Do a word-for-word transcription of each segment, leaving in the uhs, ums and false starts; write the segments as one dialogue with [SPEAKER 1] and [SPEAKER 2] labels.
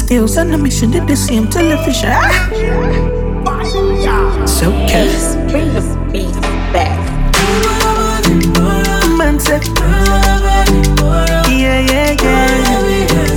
[SPEAKER 1] still on a mission, did the same television. Ah. So careless.
[SPEAKER 2] Bring the beat back.
[SPEAKER 1] Man said, yeah, yeah, yeah.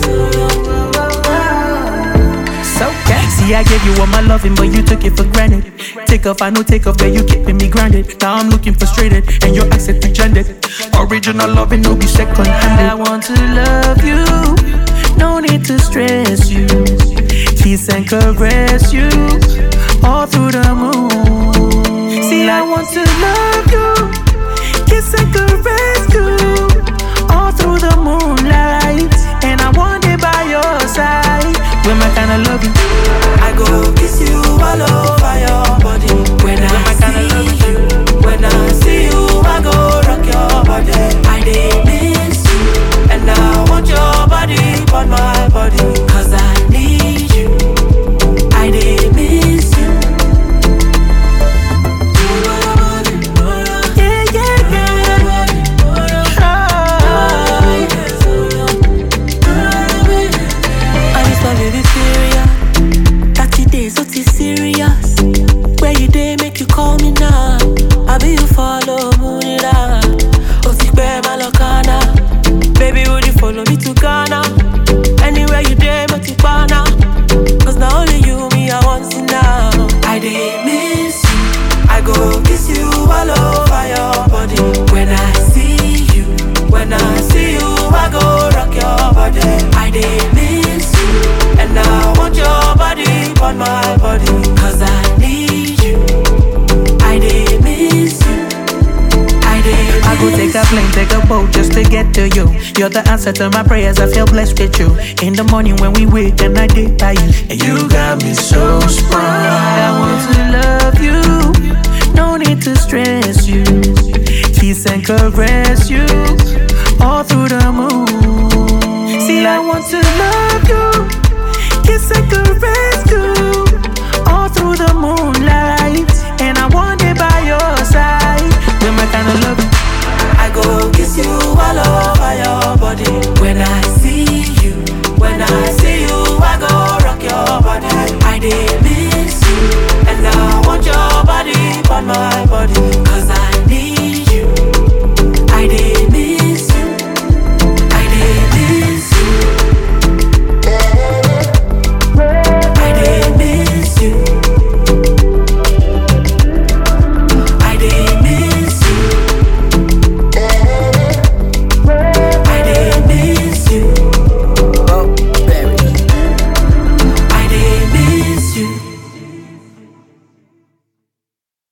[SPEAKER 1] So careless. See, I gave you all my loving, but you took it for granted. Take off, I know take off, girl, you keeping me grounded. Now I'm looking frustrated, and your accent rejected. Original loving, no be second hand. I want to love you, no need to stress you. Kiss and caress you, all through the moon. See, I want to love you, kiss and caress you, all through the moonlight. And I want it by your side. When my kind of love you, I go kiss you all over your body. When I see you, when I see you, I go rock your body. I did miss you, and I want your body on my body. Cause I need you, I did miss you. Yeah, yeah, yeah. I just love you this serious. thirty days, so it's serious. Where you day, make you call me now. I be you follow Munira. Oti pe malokana. Baby, would you follow me to Ghana? Anywhere you day, make you pana. Cause now only you, me, I want to now. I did miss you, I go kiss you all over your body. When I see you, when I see you, I go rock your body. I did miss you, and I want your body on my body. Cause I need you, I did miss you, I did I go take a plane, take a boat just to get to you. You're the answer to my prayers, I feel blessed with you. In the morning when we wake and I did by you. And you got me so sprung. I want to love you, no need to stress you. Kiss and caress you, all through the moon.